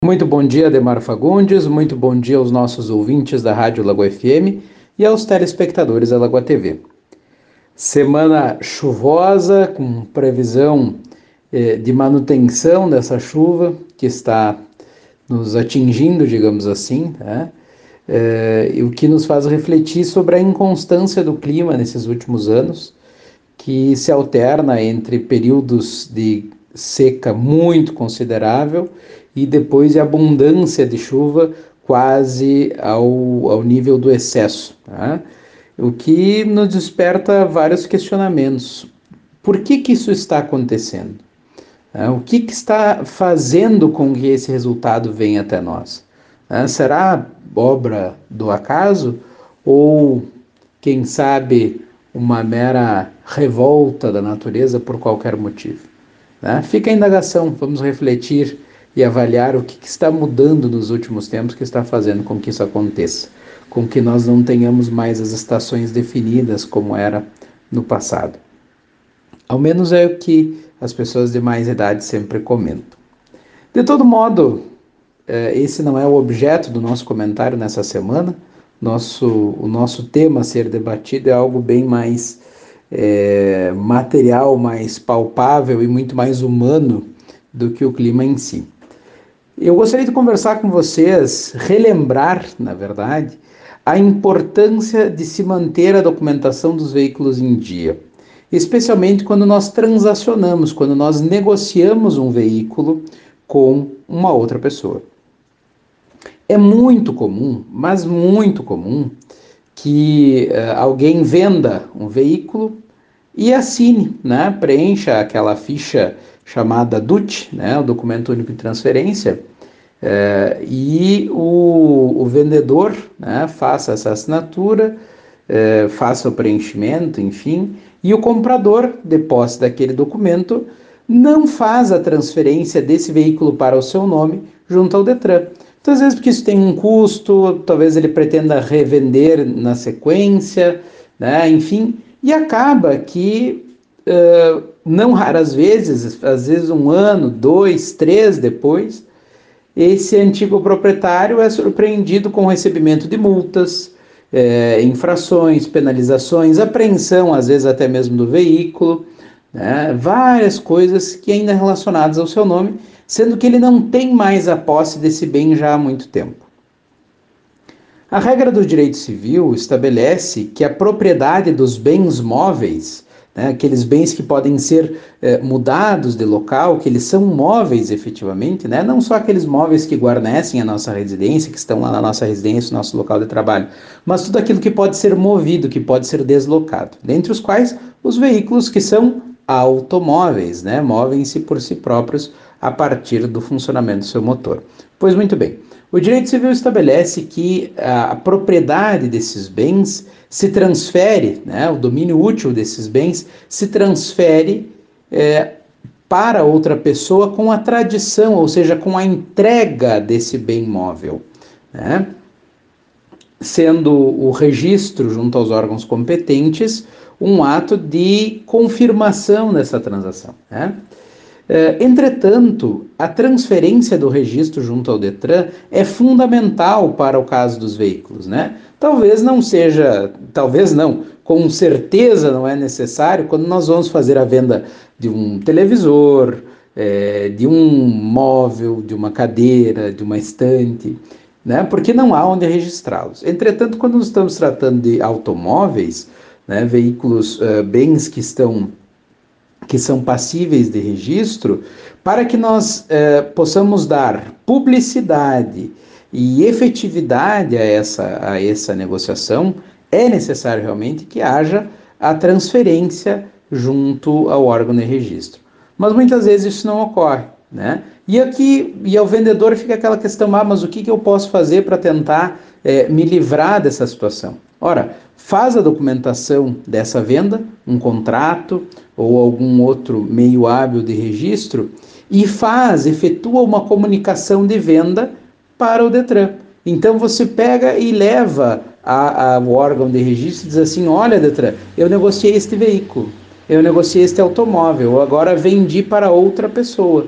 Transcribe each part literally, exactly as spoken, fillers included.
Muito bom dia, Ademar Fagundes, muito bom dia aos nossos ouvintes da Rádio Lagoa F M e aos telespectadores da Lagoa T V. Semana chuvosa, com previsão eh, de manutenção dessa chuva que está nos atingindo, digamos assim, né? Eh, e o que nos faz refletir sobre a inconstância do clima nesses últimos anos, que se alterna entre períodos de seca muito considerável e depois de abundância de chuva quase ao, ao nível do excesso, tá? O que nos desperta vários questionamentos. Por que que isso está acontecendo? Tá? O que que está fazendo com que esse resultado venha até nós? Tá? Será obra do acaso ou, quem sabe, uma mera revolta da natureza por qualquer motivo? Né? Fica a indagação, vamos refletir e avaliar o que, que está mudando nos últimos tempos que está fazendo com que isso aconteça, com que nós não tenhamos mais as estações definidas como era no passado. Ao menos é o que as pessoas de mais idade sempre comentam. De todo modo, esse não é o objeto do nosso comentário nessa semana. Nosso, o nosso tema a ser debatido é algo bem mais é, material, mais palpável e muito mais humano do que o clima em si. Eu gostaria de conversar com vocês, relembrar, na verdade, a importância de se manter a documentação dos veículos em dia, especialmente quando nós transacionamos, quando nós negociamos um veículo com uma outra pessoa. É muito comum, mas muito comum, que uh, alguém venda um veículo e assine, né? Preencha aquela ficha chamada D U T, né? O Documento Único de Transferência, uh, e o, o vendedor, né? Faça essa assinatura, uh, faça o preenchimento, enfim, e o comprador, de posse daquele documento, não faz a transferência desse veículo para o seu nome junto ao Detran. Então, às vezes, porque isso tem um custo, talvez ele pretenda revender na sequência, né? Enfim, e acaba que, uh, não raras vezes, às vezes um ano, dois, três depois, esse antigo proprietário é surpreendido com o recebimento de multas, é, infrações, penalizações, apreensão, às vezes até mesmo do veículo, né? Várias coisas que ainda relacionadas ao seu nome, sendo que ele não tem mais a posse desse bem já há muito tempo. A regra do direito civil estabelece que a propriedade dos bens móveis, né, aqueles bens que podem ser eh, mudados de local, que eles são móveis efetivamente, né, não só aqueles móveis que guarnecem a nossa residência, que estão lá na nossa residência, no nosso local de trabalho, mas tudo aquilo que pode ser movido, que pode ser deslocado, dentre os quais os veículos que são automóveis, né, movem-se por si próprios a partir do funcionamento do seu motor. Pois muito bem, o direito civil estabelece que a, a propriedade desses bens se transfere, né, o domínio útil desses bens se transfere é, para outra pessoa com a tradição, ou seja, com a entrega desse bem móvel, né? Sendo o registro junto aos órgãos competentes um ato de confirmação dessa transação, né? Entretanto, a transferência do registro junto ao Detran é fundamental para o caso dos veículos, né? Talvez não seja, talvez não, com certeza não é necessário quando nós vamos fazer a venda de um televisor, é, de um móvel, de uma cadeira, de uma estante, né? Porque não há onde registrá-los. Entretanto, quando nós estamos tratando de automóveis, né, veículos, uh, bens que estão que são passíveis de registro, para que nós eh, possamos dar publicidade e efetividade a essa, a essa negociação, é necessário realmente que haja a transferência junto ao órgão de registro. Mas muitas vezes isso não ocorre, né? E aqui, e ao vendedor fica aquela questão, ah, mas o que, que eu posso fazer para tentar eh, me livrar dessa situação? Ora, faz a documentação dessa venda, um contrato ou algum outro meio hábil de registro e faz, efetua uma comunicação de venda para o Detran. Então você pega e leva ao órgão de registro e diz assim, olha Detran, eu negociei este veículo, eu negociei este automóvel, agora vendi para outra pessoa,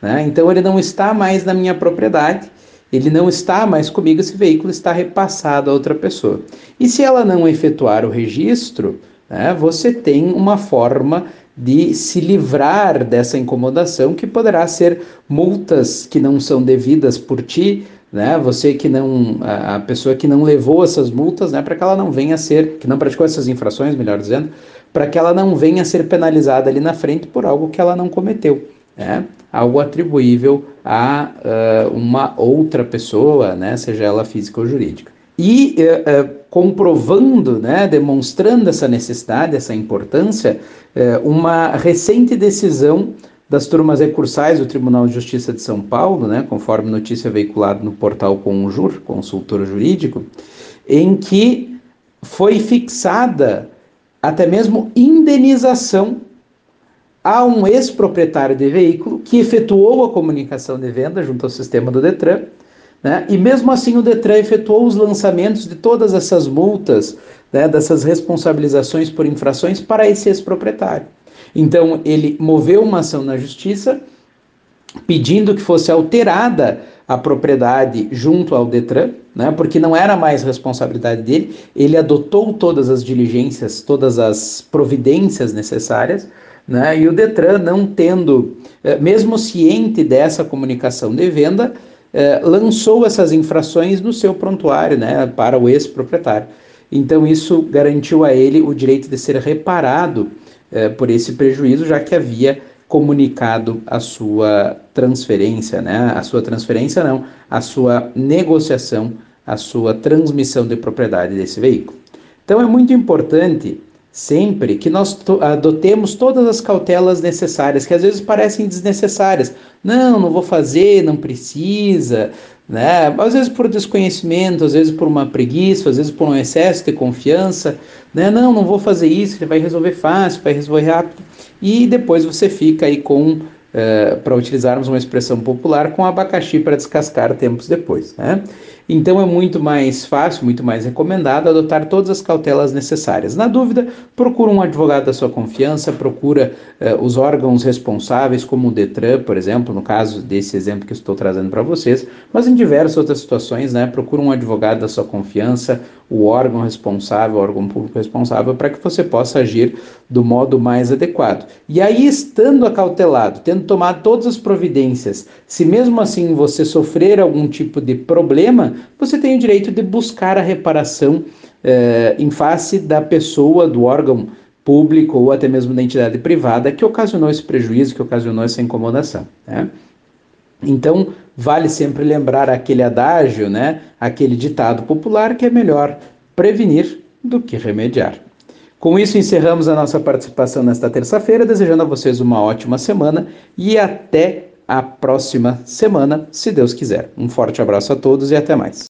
né? Então ele não está mais na minha propriedade, ele não está mais comigo, esse veículo está repassado a outra pessoa. E se ela não efetuar o registro, né, você tem uma forma de se livrar dessa incomodação, que poderá ser multas que não são devidas por ti, né? Você que não, a pessoa que não levou essas multas, né, para que ela não venha a ser, que não praticou essas infrações, melhor dizendo, para que ela não venha a ser penalizada ali na frente por algo que ela não cometeu, né? Algo atribuível a uh, uma outra pessoa, né, seja ela física ou jurídica. E uh, uh, comprovando, né, demonstrando essa necessidade, essa importância, uh, uma recente decisão das turmas recursais do Tribunal de Justiça de São Paulo, né, conforme notícia veiculada no portal Conjur, consultor jurídico, em que foi fixada até mesmo indenização a um ex-proprietário de veículo que efetuou a comunicação de venda junto ao sistema do Detran, né? E mesmo assim o Detran efetuou os lançamentos de todas essas multas, né, dessas responsabilizações por infrações para esse ex-proprietário. Então ele moveu uma ação na justiça pedindo que fosse alterada a propriedade junto ao Detran, né, porque não era mais responsabilidade dele, ele adotou todas as diligências, todas as providências necessárias, né, e o Detran, não tendo, mesmo ciente dessa comunicação de venda, eh, lançou essas infrações no seu prontuário, né, para o ex-proprietário. Então isso garantiu a ele o direito de ser reparado eh, por esse prejuízo, já que havia comunicado a sua transferência, né? A sua transferência não, a sua negociação, a sua transmissão de propriedade desse veículo. Então é muito importante sempre que nós adotemos todas as cautelas necessárias, que às vezes parecem desnecessárias. Não, não vou fazer, não precisa, né? Às vezes por desconhecimento, às vezes por uma preguiça, às vezes por um excesso de confiança, né? Não, não vou fazer isso, ele vai resolver fácil, vai resolver rápido. E depois você fica aí com, uh, para utilizarmos uma expressão popular, com abacaxi para descascar tempos depois, né? Então é muito mais fácil, muito mais recomendado adotar todas as cautelas necessárias. Na dúvida, procura um advogado da sua confiança, procura uh, os órgãos responsáveis, como o Detran, por exemplo, no caso desse exemplo que eu estou trazendo para vocês, mas em diversas outras situações, né? Procura um advogado da sua confiança, o órgão responsável, o órgão público responsável, para que você possa agir do modo mais adequado. E aí, estando acautelado, tendo tomado todas as providências, se mesmo assim você sofrer algum tipo de problema, você tem o direito de buscar a reparação eh, em face da pessoa, do órgão público ou até mesmo da entidade privada que ocasionou esse prejuízo, que ocasionou essa incomodação, né? Então, vale sempre lembrar aquele adágio, né, aquele ditado popular, que é melhor prevenir do que remediar. Com isso, encerramos a nossa participação nesta terça-feira, desejando a vocês uma ótima semana e até a próxima semana, se Deus quiser. Um forte abraço a todos e até mais.